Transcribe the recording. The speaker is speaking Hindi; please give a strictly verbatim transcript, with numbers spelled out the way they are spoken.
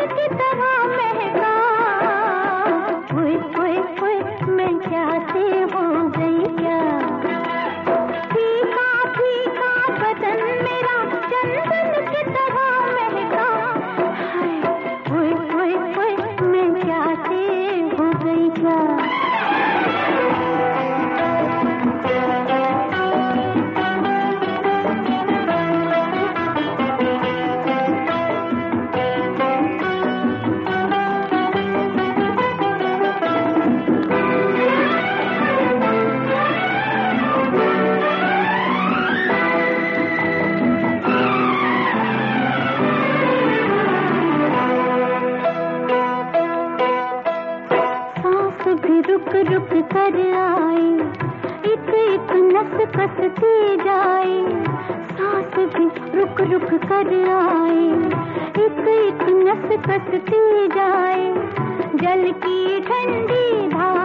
की तरह महका। ओए ओए ओए मैं क्या से हो गई क्या, फीका फीका बदन मेरा चंदन की तरह महका। ओए ओए ओए मैं क्या से हो गई क्या। रुक रुक कर आए, एक एक नस कसती जाए। सांस भी रुक रुक कर आए, एक एक नस कसती जाए। जल की ठंडी धार